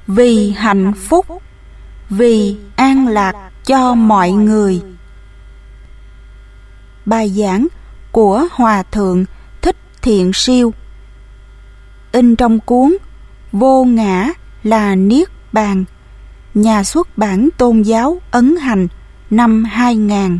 vì hạnh phúc, vì an lạc cho mọi người. Bài giảng của Hòa Thượng Thích Thiện Siêu, in trong cuốn Vô Ngã là Niết Bàn, nhà xuất bản Tôn giáo Ấn Hành, năm 2000.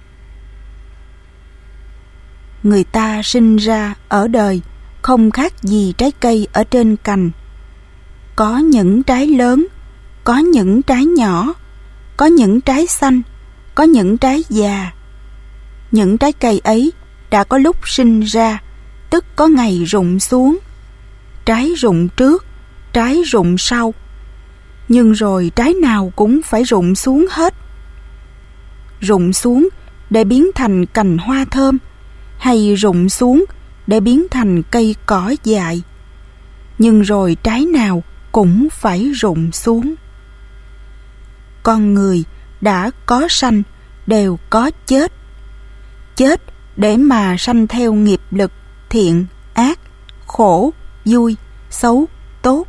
Người ta sinh ra ở đời không khác gì trái cây ở trên cành. Có những trái lớn, có những trái nhỏ, có những trái xanh, có những trái già. Những trái cây ấy đã có lúc sinh ra, tức có ngày rụng xuống. Trái rụng trước, trái rụng sau. Nhưng rồi trái nào cũng phải rụng xuống hết. Rụng xuống để biến thành cành hoa thơm, hay rụng xuống để biến thành cây cỏ dại. Nhưng rồi trái nào cũng phải rụng xuống. Con người đã có sanh đều có chết. Chết để mà sanh theo nghiệp lực thiện, ác, khổ, vui, xấu, tốt.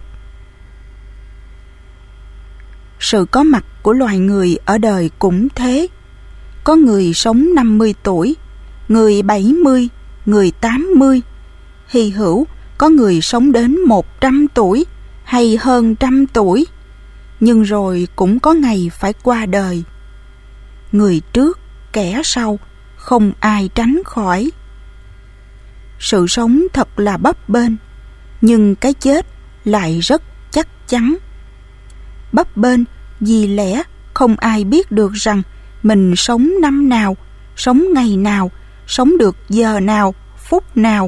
Sự có mặt của loài người ở đời cũng thế. Có người sống 50 tuổi, người 70, người 80. Hy hữu có người sống đến 100 tuổi hay hơn 100 tuổi. Nhưng rồi cũng có ngày phải qua đời. Người trước, kẻ sau, không ai tránh khỏi. Sự sống thật là bấp bênh, nhưng cái chết lại rất chắc chắn. Bấp bênh vì lẽ không ai biết được rằng mình sống năm nào, sống ngày nào, sống được giờ nào, phút nào.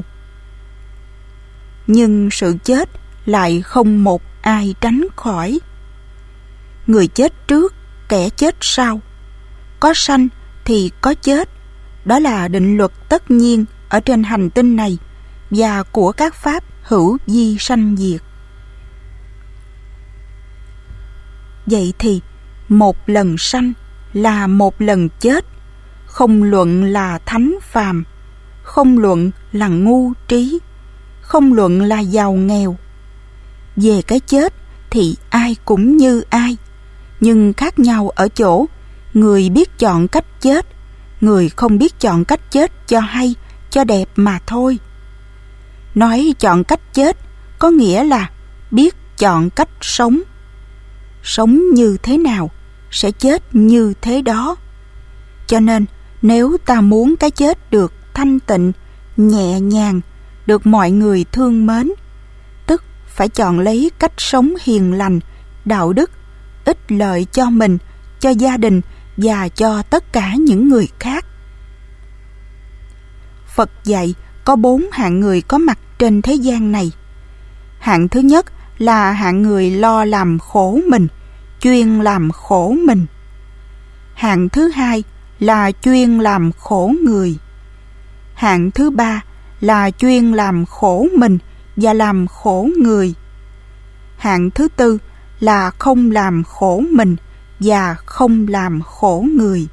Nhưng sự chết lại không một ai tránh khỏi. Người chết trước, kẻ chết sau. Có sanh thì có chết. Đó là định luật tất nhiên ở trên hành tinh này và của các pháp hữu vi sanh diệt. Vậy thì một lần sanh là một lần chết, không luận là thánh phàm, không luận là ngu trí, không luận là giàu nghèo. Về cái chết thì ai cũng như ai, nhưng khác nhau ở chỗ người biết chọn cách chết, người không biết chọn cách chết cho hay, cho đẹp mà thôi. Nói chọn cách chết có nghĩa là biết chọn cách sống. Sống như thế nào sẽ chết như thế đó. Cho nên nếu ta muốn cái chết được thanh tịnh, nhẹ nhàng, được mọi người thương mến, tức phải chọn lấy cách sống hiền lành, đạo đức, ích lợi cho mình, cho gia đình và cho tất cả những người khác. Phật dạy có 4 hạng người có mặt trên thế gian này. Hạng thứ nhất là hạng người lo làm khổ mình, chuyên làm khổ mình. Hạng thứ hai là chuyên làm khổ người. Hạng thứ ba là chuyên làm khổ mình và làm khổ người. Hạng thứ tư là không làm khổ mình và không làm khổ người.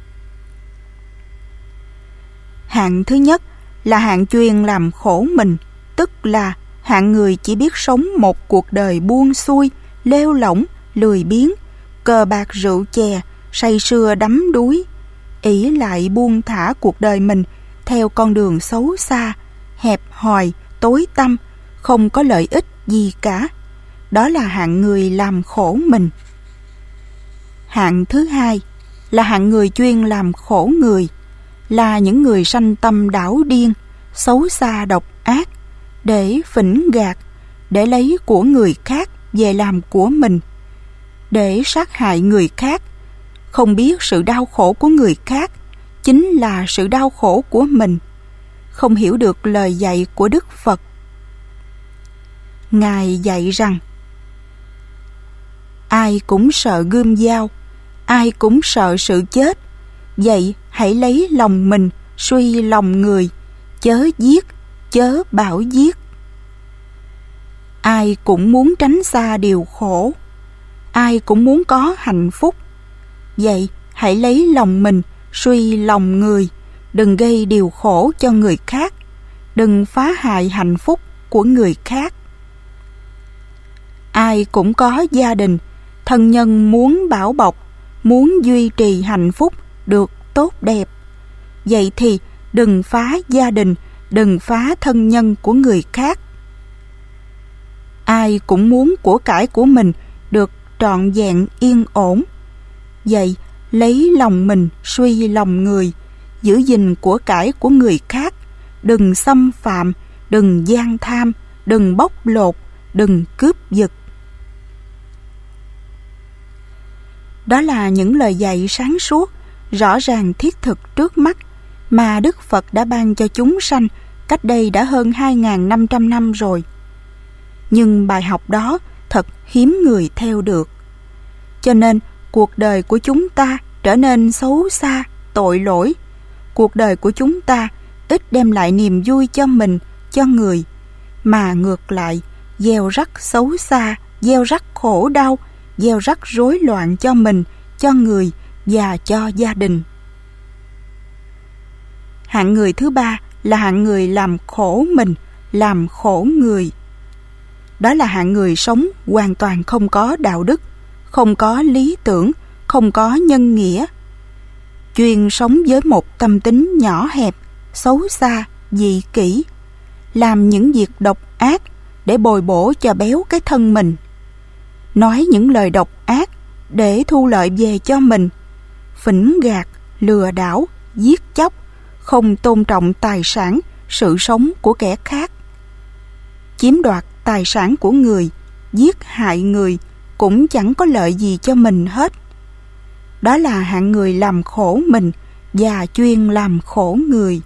Hạng thứ nhất là hạng chuyên làm khổ mình, tức là hạng người chỉ biết sống một cuộc đời buông xuôi, lêu lỏng, lười biếng, cờ bạc rượu chè, say sưa đắm đuối, ỷ lại buông thả cuộc đời mình theo con đường xấu xa, hẹp hòi, tối tăm, không có lợi ích gì cả. Đó là hạng người làm khổ mình. Hạng thứ hai là hạng người chuyên làm khổ người, là những người sanh tâm đảo điên, xấu xa độc ác, để phỉnh gạt, để lấy của người khác về làm của mình, để sát hại người khác, không biết sự đau khổ của người khác chính là sự đau khổ của mình, không hiểu được lời dạy của Đức Phật. Ngài dạy rằng ai cũng sợ gươm dao, ai cũng sợ sự chết. Vậy hãy lấy lòng mình suy lòng người, chớ giết, chớ bảo giết. Ai cũng muốn tránh xa điều khổ, ai cũng muốn có hạnh phúc. Vậy hãy lấy lòng mình suy lòng người, đừng gây điều khổ cho người khác, đừng phá hại hạnh phúc của người khác. Ai ai cũng có gia đình, thân nhân muốn bảo bọc, muốn duy trì hạnh phúc được tốt đẹp. Vậy thì đừng phá gia đình, đừng phá thân nhân của người khác. Ai cũng muốn của cải của mình được trọn vẹn yên ổn. Vậy lấy lòng mình suy lòng người, giữ gìn của cải của người khác, đừng xâm phạm, đừng gian tham, đừng bóc lột, đừng cướp giật. Đó là những lời dạy sáng suốt, rõ ràng thiết thực trước mắt mà Đức Phật đã ban cho chúng sanh cách đây đã hơn 2.500 năm rồi. Nhưng bài học đó thật hiếm người theo được. Cho nên cuộc đời của chúng ta trở nên xấu xa, tội lỗi. Cuộc đời của chúng ta ít đem lại niềm vui cho mình, cho người, mà ngược lại gieo rắc xấu xa, gieo rắc khổ đau, gieo rắc rối loạn cho mình, cho người và cho gia đình. Hạng người thứ ba là hạng người làm khổ mình, làm khổ người. Đó là hạng người sống hoàn toàn không có đạo đức, không có lý tưởng, không có nhân nghĩa. Chuyên sống với một tâm tính nhỏ hẹp, xấu xa, dị kỷ, làm những việc độc ác để bồi bổ cho béo cái thân mình, nói những lời độc ác để thu lợi về cho mình, phỉnh gạt, lừa đảo, giết chóc, không tôn trọng tài sản, sự sống của kẻ khác, chiếm đoạt tài sản của người, giết hại người cũng chẳng có lợi gì cho mình hết. Đó là hạng người làm khổ mình và chuyên làm khổ người.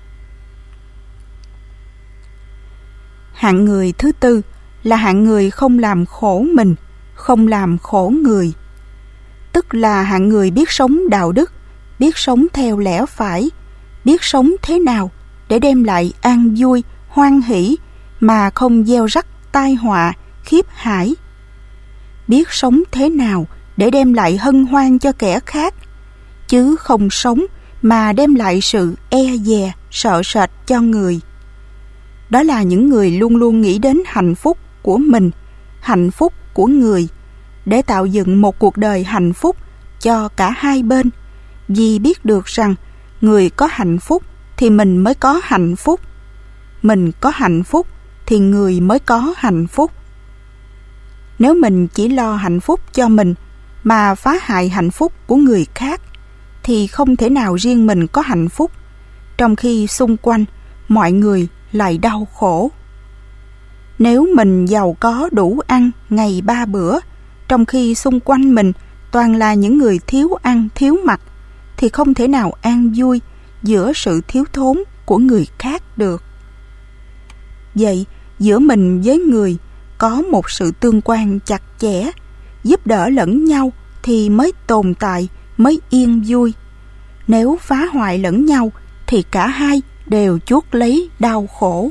Hạng người thứ tư là hạng người không làm khổ mình, không làm khổ người. Tức là hạng người biết sống đạo đức, biết sống theo lẽ phải, biết sống thế nào để đem lại an vui, hoan hỷ mà không gieo rắc tai họa, khiếp hải. Biết sống thế nào để đem lại hân hoan cho kẻ khác, chứ không sống mà đem lại sự e dè, sợ sệt cho người. Đó là những người luôn luôn nghĩ đến hạnh phúc của mình, hạnh phúc của người, để tạo dựng một cuộc đời hạnh phúc cho cả hai bên, vì biết được rằng người có hạnh phúc thì mình mới có hạnh phúc, mình có hạnh phúc thì người mới có hạnh phúc. Nếu mình chỉ lo hạnh phúc cho mình mà phá hại hạnh phúc của người khác, thì không thể nào riêng mình có hạnh phúc, trong khi xung quanh mọi người lại đau khổ. Nếu mình giàu có đủ ăn ngày 3 bữa, trong khi xung quanh mình toàn là những người thiếu ăn thiếu mặc, thì không thể nào an vui giữa sự thiếu thốn của người khác được. Vậy giữa mình với người có một sự tương quan chặt chẽ, giúp đỡ lẫn nhau thì mới tồn tại, mới yên vui. Nếu phá hoại lẫn nhau thì cả hai đều chuốc lấy đau khổ.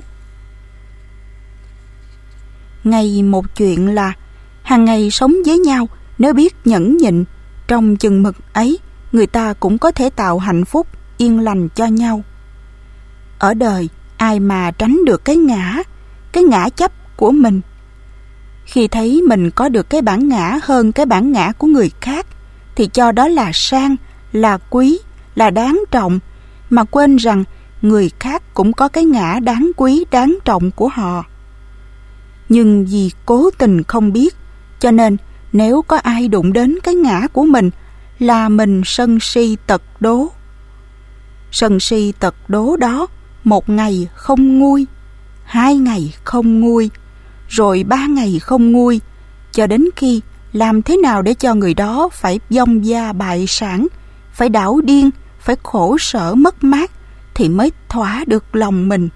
Ngày một chuyện là hàng ngày sống với nhau, nếu biết nhẫn nhịn, trong chừng mực ấy, người ta cũng có thể tạo hạnh phúc, yên lành cho nhau. Ở đời, ai mà tránh được cái ngã chấp của mình. Khi thấy mình có được cái bản ngã hơn cái bản ngã của người khác, thì cho đó là sang, là quý, là đáng trọng, mà quên rằng người khác cũng có cái ngã đáng quý, đáng trọng của họ. Nhưng vì cố tình không biết, cho nên nếu có ai đụng đến cái ngã của mình là mình sân si tật đố. Sân si tật đố đó 1 ngày không nguôi, 2 ngày không nguôi, rồi 3 ngày không nguôi, cho đến khi làm thế nào để cho người đó phải vong gia bại sản, phải đảo điên, phải khổ sở mất mát thì mới thỏa được lòng mình.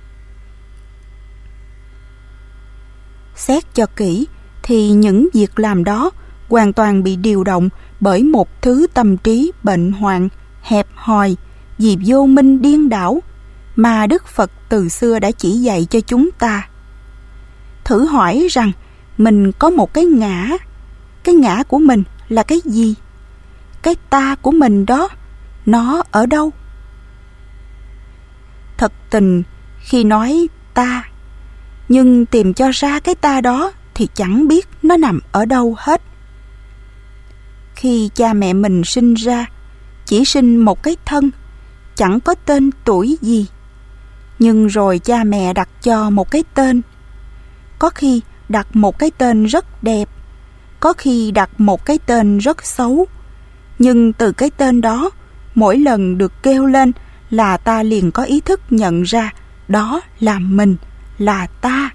Xét cho kỹ thì những việc làm đó hoàn toàn bị điều động bởi một thứ tâm trí bệnh hoạn, hẹp hòi, vì vô minh điên đảo mà Đức Phật từ xưa đã chỉ dạy cho chúng ta. Thử hỏi rằng mình có một cái ngã của mình là cái gì? Cái ta của mình đó, nó ở đâu? Thật tình khi nói ta, nhưng tìm cho ra cái ta đó thì chẳng biết nó nằm ở đâu hết. Khi cha mẹ mình sinh ra, chỉ sinh một cái thân, chẳng có tên tuổi gì. Nhưng rồi cha mẹ đặt cho một cái tên. Có khi đặt một cái tên rất đẹp, có khi đặt một cái tên rất xấu. Nhưng từ cái tên đó, mỗi lần được kêu lên là ta liền có ý thức nhận ra đó là mình, là ta.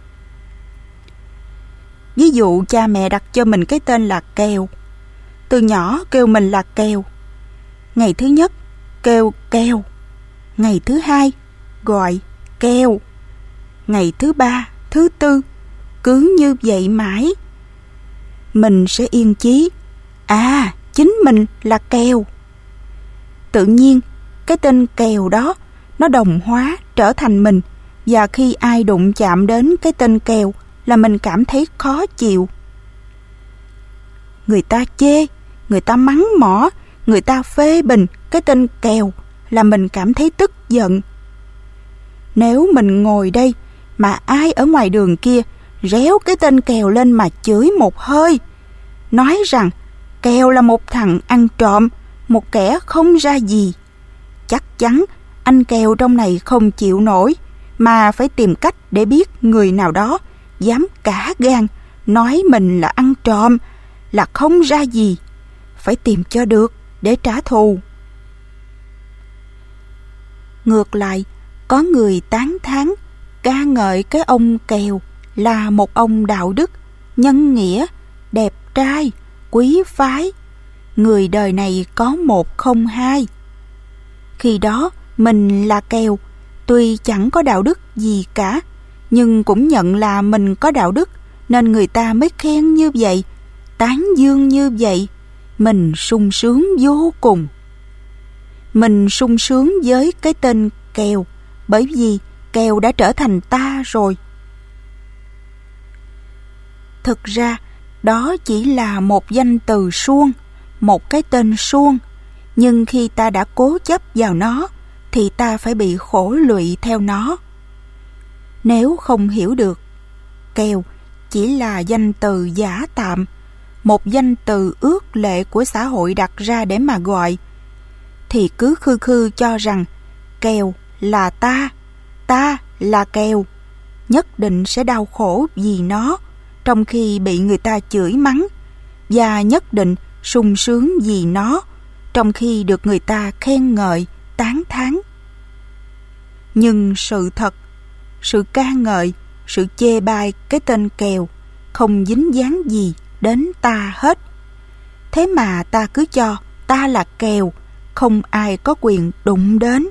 Ví dụ cha mẹ đặt cho mình cái tên là Kèo. Từ nhỏ kêu mình là Kèo. Ngày thứ nhất kêu Kèo, ngày thứ hai gọi Kèo, ngày thứ ba, thứ tư, cứ như vậy mãi. Mình sẽ yên chí, chính mình là Kèo. Tự nhiên cái tên Kèo đó nó đồng hóa trở thành mình, và khi ai đụng chạm đến cái tên Kèo là mình cảm thấy khó chịu. Người ta chê, người ta mắng mỏ, người ta phê bình cái tên Kèo là mình cảm thấy tức giận. Nếu mình ngồi đây mà ai ở ngoài đường kia réo cái tên Kèo lên mà chửi một hơi, nói rằng Kèo là một thằng ăn trộm, một kẻ không ra gì, chắc chắn anh Kèo trong này không chịu nổi, mà phải tìm cách để biết người nào đó dám cả gan nói mình là ăn trộm, là không ra gì, phải tìm cho được để trả thù. Ngược lại, có người tán thán, ca ngợi cái ông Kèo là một ông đạo đức, nhân nghĩa, đẹp trai, quý phái, người đời này có một không hai. Khi đó mình là Kèo, tuy chẳng có đạo đức gì cả, nhưng cũng nhận là mình có đạo đức, nên người ta mới khen như vậy, tán dương như vậy. Mình sung sướng vô cùng. Mình sung sướng với cái tên Kèo, bởi vì Kèo đã trở thành ta rồi. Thực ra, đó chỉ là một danh từ suông, một cái tên suông, nhưng khi ta đã cố chấp vào nó, thì ta phải bị khổ lụy theo nó. Nếu không hiểu được, Kèo chỉ là danh từ giả tạm, một danh từ ước lệ của xã hội đặt ra để mà gọi, thì cứ khư khư cho rằng Kèo là ta là Kèo, nhất định sẽ đau khổ vì nó trong khi bị người ta chửi mắng, và nhất định sung sướng vì nó trong khi được người ta khen ngợi, tán thán. Nhưng sự thật, sự ca ngợi, sự chê bai cái tên Kèo không dính dáng gì đến ta hết. Thế mà ta cứ cho ta là Kèo, không ai có quyền đụng đến.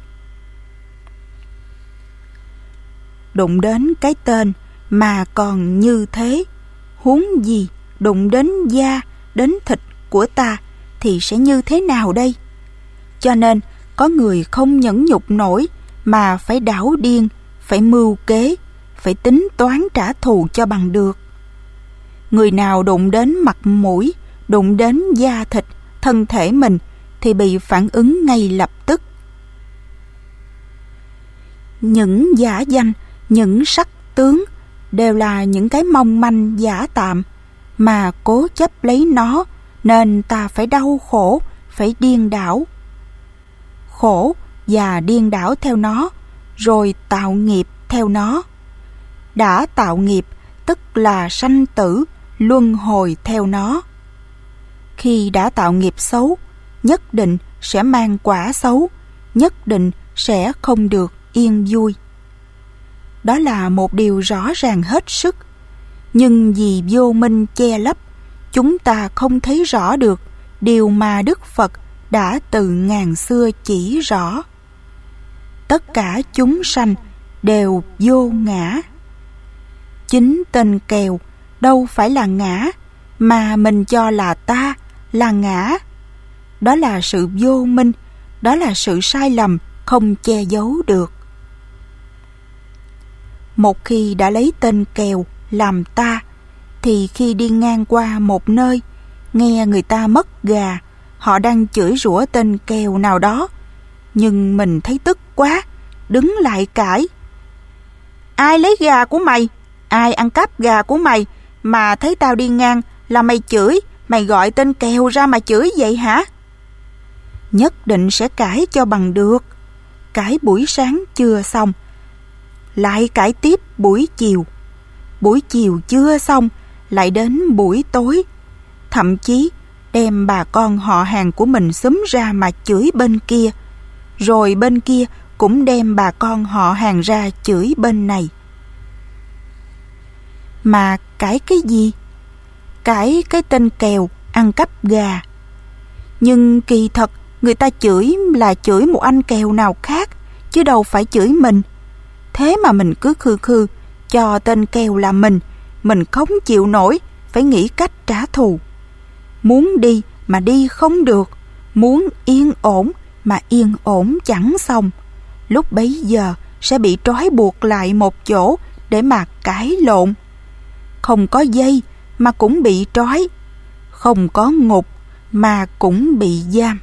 Đụng đến cái tên mà còn như thế, huống gì đụng đến da, đến thịt của ta thì sẽ như thế nào đây? Cho nên có người không nhẫn nhục nổi mà phải đảo điên, phải mưu kế, phải tính toán trả thù cho bằng được. Người nào đụng đến mặt mũi, đụng đến da thịt, thân thể mình thì bị phản ứng ngay lập tức. Những giả danh, những sắc tướng đều là những cái mong manh giả tạm, mà cố chấp lấy nó nên ta phải đau khổ, phải điên đảo. Khổ và điên đảo theo nó, rồi tạo nghiệp theo nó. Đã tạo nghiệp tức là sanh tử, luân hồi theo nó. Khi đã tạo nghiệp xấu, nhất định sẽ mang quả xấu, nhất định sẽ không được yên vui. Đó là một điều rõ ràng hết sức, nhưng vì vô minh che lấp, chúng ta không thấy rõ được điều mà Đức Phật đã từ ngàn xưa chỉ rõ. Tất cả chúng sanh đều vô ngã. Chính tên Kèo đâu phải là ngã, mà mình cho là ta, là ngã. Đó là sự vô minh, đó là sự sai lầm không che giấu được. Một khi đã lấy tên Kèo làm ta, thì khi đi ngang qua một nơi, nghe người ta mất gà, họ đang chửi rủa tên Kèo nào đó, nhưng mình thấy tức quá, đứng lại cãi. Ai lấy gà của mày? Ai ăn cắp gà của mày mà thấy tao đi ngang là mày chửi, mày gọi tên Kèo ra mà chửi vậy hả? Nhất định sẽ cãi cho bằng được. Cãi buổi sáng chưa xong, lại cãi tiếp buổi chiều. Buổi chiều chưa xong, lại đến buổi tối. Thậm chí đem bà con họ hàng của mình xúm ra mà chửi bên kia. Rồi bên kia cũng đem bà con họ hàng ra chửi bên này. Mà cãi cái gì? Cãi cái tên Kèo ăn cắp gà. Nhưng kỳ thật người ta chửi là chửi một anh Kèo nào khác, chứ đâu phải chửi mình. Thế mà mình cứ khư khư cho tên Kèo là mình không chịu nổi, phải nghĩ cách trả thù. Muốn đi mà đi không được, muốn yên ổn mà yên ổn chẳng xong. Lúc bấy giờ sẽ bị trói buộc lại một chỗ để mà cãi lộn. Không có dây mà cũng bị trói, không có ngục mà cũng bị giam.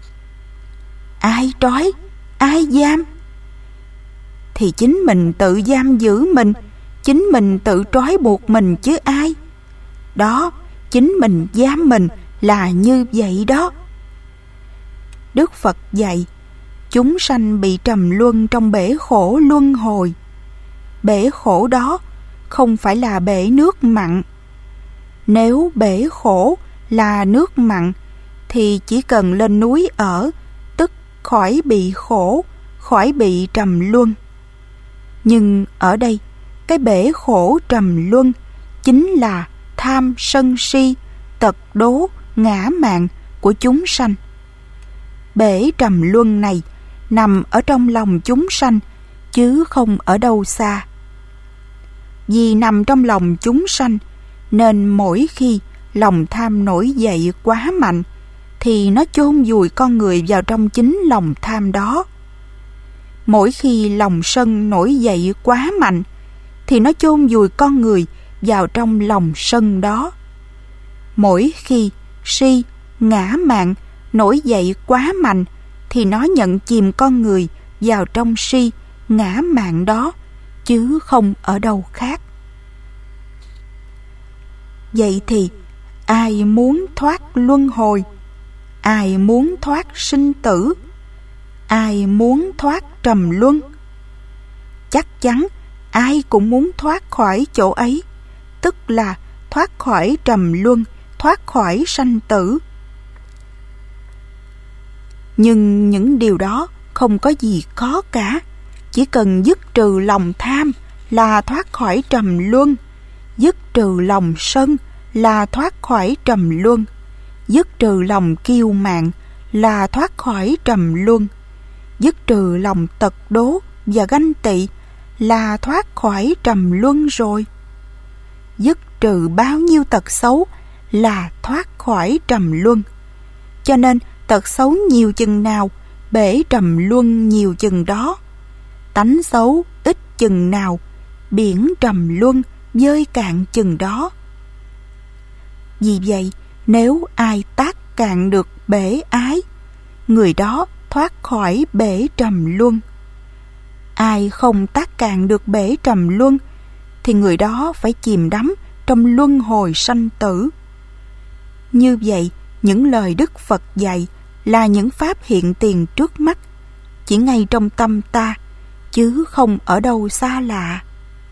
Ai trói, ai giam? Thì chính mình tự giam giữ mình, chính mình tự trói buộc mình chứ ai. Đó, chính mình giam mình là như vậy đó. Đức Phật dạy, chúng sanh bị trầm luân trong bể khổ luân hồi. Bể khổ đó không phải là bể nước mặn. Nếu bể khổ là nước mặn thì chỉ cần lên núi ở, tức khỏi bị khổ, khỏi bị trầm luân. Nhưng ở đây, cái bể khổ trầm luân chính là tham sân si, tật đố, ngã mạn của chúng sanh. Bể trầm luân này nằm ở trong lòng chúng sanh, chứ không ở đâu xa. Vì nằm trong lòng chúng sanh, nên mỗi khi lòng tham nổi dậy quá mạnh, thì nó chôn vùi con người vào trong chính lòng tham đó. Mỗi khi lòng sân nổi dậy quá mạnh, thì nó chôn vùi con người vào trong lòng sân đó. Mỗi khi si, ngã mạn nổi dậy quá mạnh, thì nó nhận chìm con người vào trong si, ngã mạn đó, chứ không ở đâu khác. Vậy thì ai muốn thoát luân hồi? Ai muốn thoát sinh tử? Ai muốn thoát trầm luân? Chắc chắn ai cũng muốn thoát khỏi chỗ ấy, tức là thoát khỏi trầm luân, thoát khỏi sanh tử. Nhưng những điều đó không có gì khó cả. Chỉ cần dứt trừ lòng tham là thoát khỏi trầm luân, dứt trừ lòng sân là thoát khỏi trầm luân, dứt trừ lòng kiêu mạn là thoát khỏi trầm luân, dứt trừ lòng tật đố và ganh tị là thoát khỏi trầm luân rồi. Dứt trừ bao nhiêu tật xấu là thoát khỏi trầm luân. Cho nên tật xấu nhiều chừng nào, bể trầm luân nhiều chừng đó. Tánh xấu ít chừng nào, biển trầm luân vơi cạn chừng đó. Vì vậy, nếu ai tác cạn được bể ái, người đó thoát khỏi bể trầm luân. Ai không tác cạn được bể trầm luân, thì người đó phải chìm đắm trong luân hồi sanh tử. Như vậy, những lời Đức Phật dạy là những pháp hiện tiền trước mắt, chỉ ngay trong tâm ta, chứ không ở đâu xa lạ.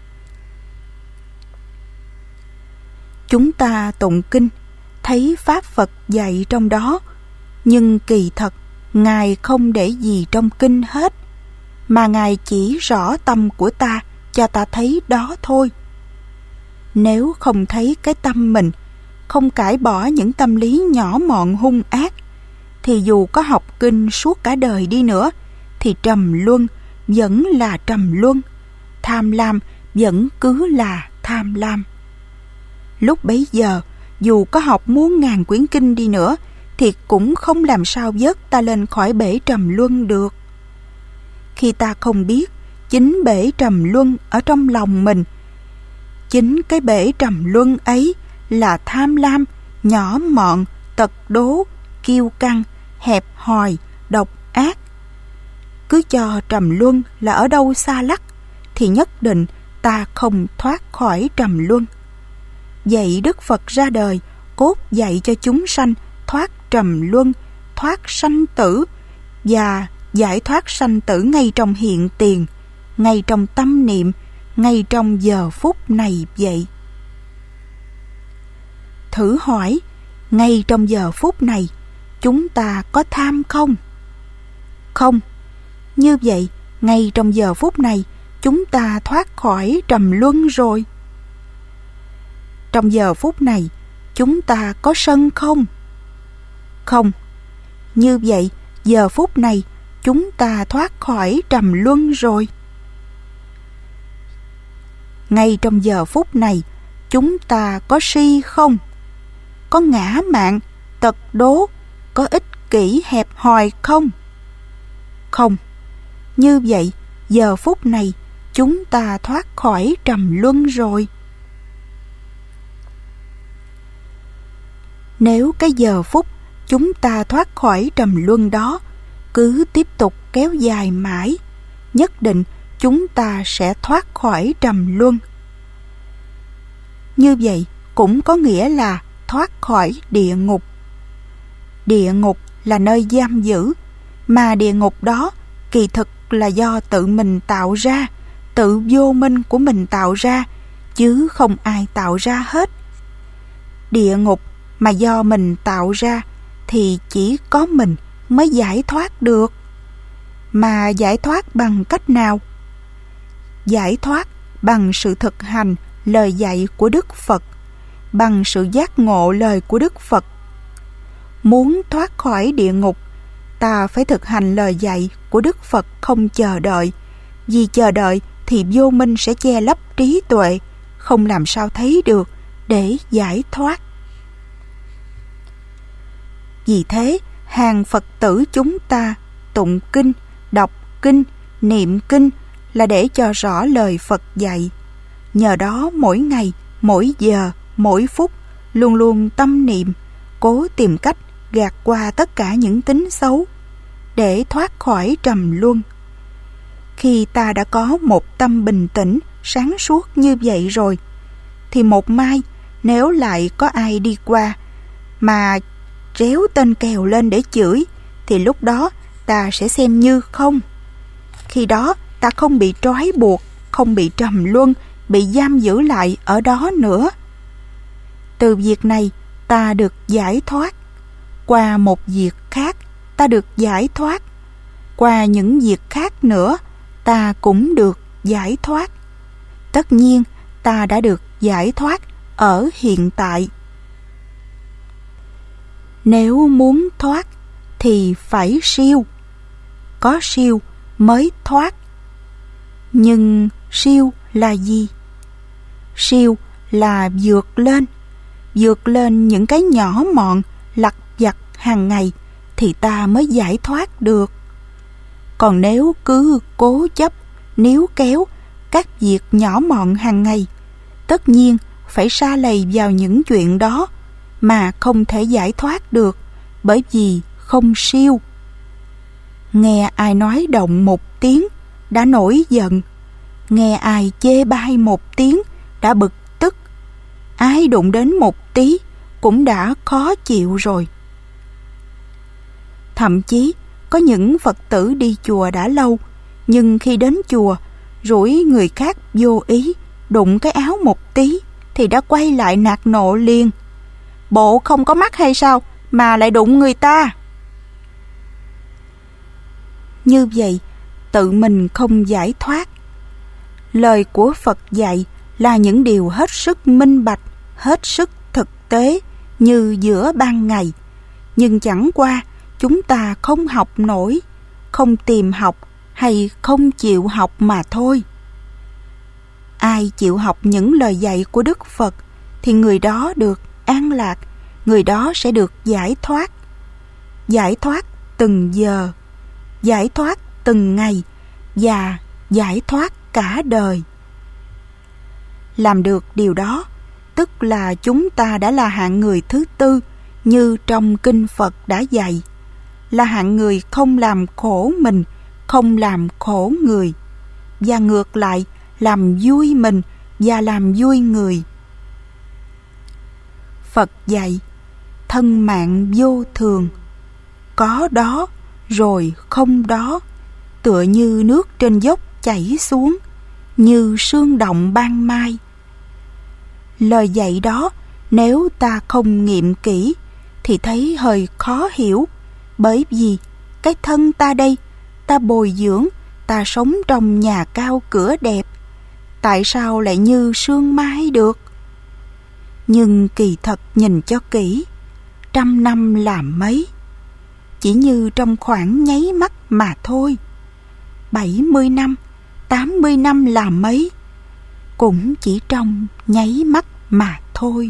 Chúng ta tụng kinh, thấy pháp Phật dạy trong đó, nhưng kỳ thật Ngài không để gì trong kinh hết, mà Ngài chỉ rõ tâm của ta cho ta thấy đó thôi. Nếu không thấy cái tâm mình, không cải bỏ những tâm lý nhỏ mọn hung ác, thì dù có học kinh suốt cả đời đi nữa, thì trầm luân vẫn là trầm luân, tham lam vẫn cứ là tham lam. Lúc bấy giờ, dù có học muôn ngàn quyển kinh đi nữa, thì cũng không làm sao vớt ta lên khỏi bể trầm luân được. Khi ta không biết chính bể trầm luân ở trong lòng mình, chính cái bể trầm luân ấy là tham lam, nhỏ mọn, tật đố, kiêu căng, hẹp hòi, độc ác. Cứ cho trầm luân là ở đâu xa lắc, thì nhất định ta không thoát khỏi trầm luân. Vậy Đức Phật ra đời, cốt dạy cho chúng sanh thoát trầm luân, thoát sanh tử và giải thoát sanh tử ngay trong hiện tiền, ngay trong tâm niệm, ngay trong giờ phút này vậy. Thử hỏi, ngay trong giờ phút này, chúng ta có tham không? Không. Như vậy, ngay trong giờ phút này, chúng ta thoát khỏi trầm luân rồi. Trong giờ phút này, chúng ta có sân không? Không. Như vậy, giờ phút này, chúng ta thoát khỏi trầm luân rồi. Ngay trong giờ phút này, chúng ta có si không? Có ngã mạn, tật đố, có ích kỷ hẹp hòi không? Không. Như vậy, giờ phút này, chúng ta thoát khỏi trầm luân rồi. Nếu cái giờ phút chúng ta thoát khỏi trầm luân đó cứ tiếp tục kéo dài mãi, nhất định chúng ta sẽ thoát khỏi trầm luân. Như vậy cũng có nghĩa là thoát khỏi địa ngục. Địa ngục là nơi giam giữ, mà địa ngục đó kỳ thực là do tự mình tạo ra, tự vô minh của mình tạo ra, chứ không ai tạo ra hết. Địa ngục mà do mình tạo ra thì chỉ có mình mới giải thoát được. Mà giải thoát bằng cách nào? Giải thoát bằng sự thực hành lời dạy của Đức Phật, bằng sự giác ngộ lời của Đức Phật. Muốn thoát khỏi địa ngục, ta phải thực hành lời dạy của Đức Phật không chờ đợi. Vì chờ đợi thì vô minh sẽ che lấp trí tuệ, không làm sao thấy được để giải thoát. Vì thế, hàng Phật tử chúng ta tụng kinh, đọc kinh, niệm kinh là để cho rõ lời Phật dạy. Nhờ đó mỗi ngày, mỗi giờ, mỗi phút luôn luôn tâm niệm, cố tìm cách gạt qua tất cả những tính xấu để thoát khỏi trầm luân. Khi ta đã có một tâm bình tĩnh, sáng suốt như vậy rồi, thì một mai nếu lại có ai đi qua mà réo tên kèo lên để chửi, thì lúc đó ta sẽ xem như không. Khi đó ta không bị trói buộc, không bị trầm luân, bị giam giữ lại ở đó nữa. Từ việc này ta được giải thoát. Qua một việc khác ta được giải thoát. Qua những việc khác nữa ta cũng được giải thoát. Tất nhiên ta đã được giải thoát ở hiện tại. Nếu muốn thoát thì phải siêu. Có siêu mới thoát. Nhưng siêu là gì? Siêu là vượt lên những cái nhỏ mọn lặt vặt hàng ngày thì ta mới giải thoát được. Còn nếu cứ cố chấp, níu kéo các việc nhỏ mọn hàng ngày, tất nhiên phải sa lầy vào những chuyện đó mà không thể giải thoát được, bởi vì không siêu. Nghe ai nói động một tiếng đã nổi giận, nghe ai chê bai một tiếng đã bực tức, ai đụng đến một tí cũng đã khó chịu rồi. Thậm chí có những Phật tử đi chùa đã lâu, nhưng khi đến chùa rủi người khác vô ý đụng cái áo một tí thì đã quay lại nạt nộ liền. Bộ không có mắt hay sao mà lại đụng người ta? Như vậy tự mình không giải thoát. Lời của Phật dạy là những điều hết sức minh bạch, hết sức thực tế như giữa ban ngày. Nhưng chẳng qua chúng ta không học nổi, không tìm học hay không chịu học mà thôi. Ai chịu học những lời dạy của Đức Phật thì người đó được an lạc, người đó sẽ được giải thoát. Giải thoát từng giờ, giải thoát từng ngày và giải thoát cả đời. Làm được điều đó, tức là chúng ta đã là hạng người thứ tư như trong Kinh Phật đã dạy, là hạng người không làm khổ mình, không làm khổ người, và ngược lại làm vui mình và làm vui người. Phật dạy, thân mạng vô thường, có đó rồi không đó, tựa như nước trên dốc chảy xuống, như sương động ban mai. Lời dạy đó nếu ta không nghiệm kỹ thì thấy hơi khó hiểu, bởi vì cái thân ta đây, ta bồi dưỡng, ta sống trong nhà cao cửa đẹp, tại sao lại như sương mai được? Nhưng kỳ thật nhìn cho kỹ, 100 năm làm mấy, chỉ như trong khoảng nháy mắt mà thôi. 70 năm, 80 năm làm mấy, cũng chỉ trong nháy mắt mà thôi.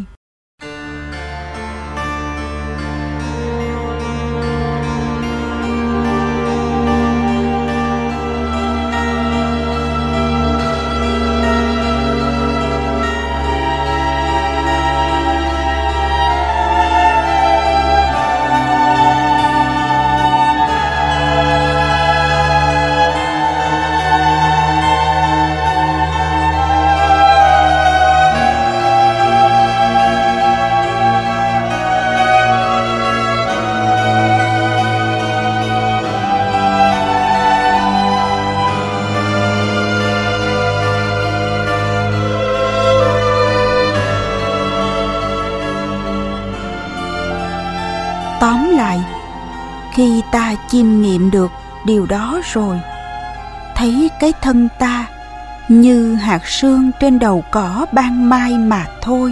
Tóm lại, khi ta chiêm nghiệm được điều đó rồi, thấy cái thân ta như hạt sương trên đầu cỏ ban mai mà thôi.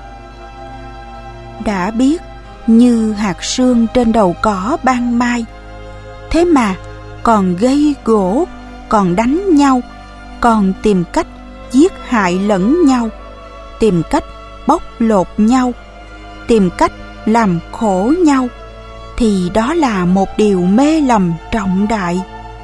Đã biết như hạt sương trên đầu cỏ ban mai, thế mà còn gây gổ, còn đánh nhau, còn tìm cách giết hại lẫn nhau, tìm cách bóc lột nhau, tìm cách làm khổ nhau, thì đó là một điều mê lầm trọng đại.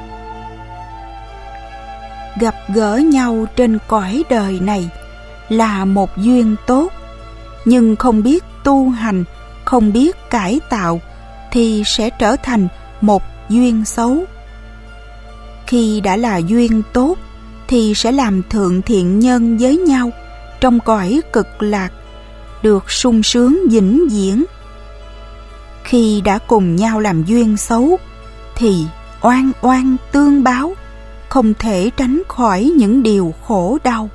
Gặp gỡ nhau trên cõi đời này là một duyên tốt, nhưng không biết tu hành, không biết cải tạo thì sẽ trở thành một duyên xấu. Khi đã là duyên tốt thì sẽ làm thượng thiện nhân với nhau trong cõi cực lạc, được sung sướng vĩnh viễn. Khi đã cùng nhau làm duyên xấu thì oan oan tương báo, không thể tránh khỏi những điều khổ đau.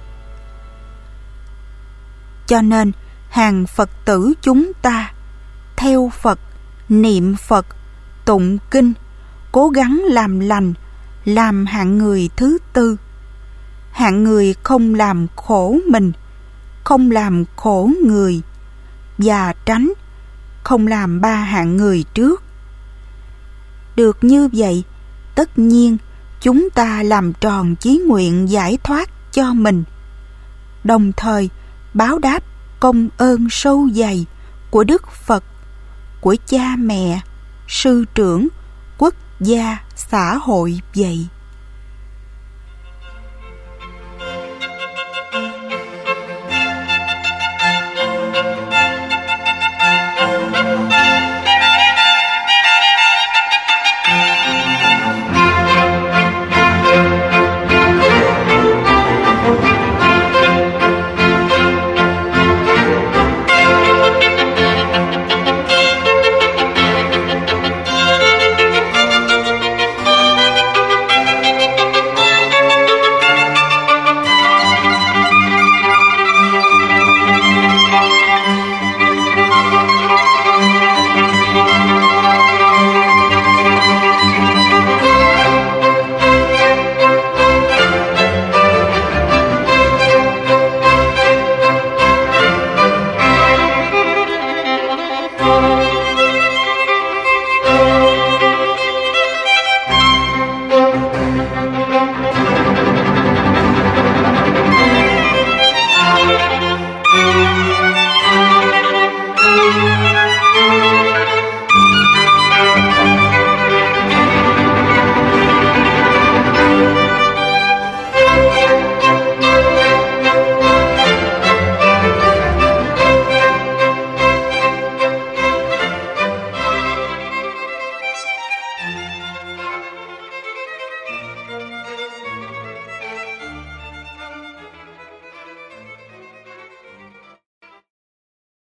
Cho nên hàng Phật tử chúng ta theo Phật, niệm Phật, tụng kinh, cố gắng làm lành, làm hạng người thứ tư. Hạng người không làm khổ mình, không làm khổ người, và tránh không làm ba hạng người trước. Được như vậy, tất nhiên chúng ta làm tròn chí nguyện giải thoát cho mình, đồng thời báo đáp công ơn sâu dày của Đức Phật, của cha mẹ, sư trưởng, quốc gia, xã hội vậy.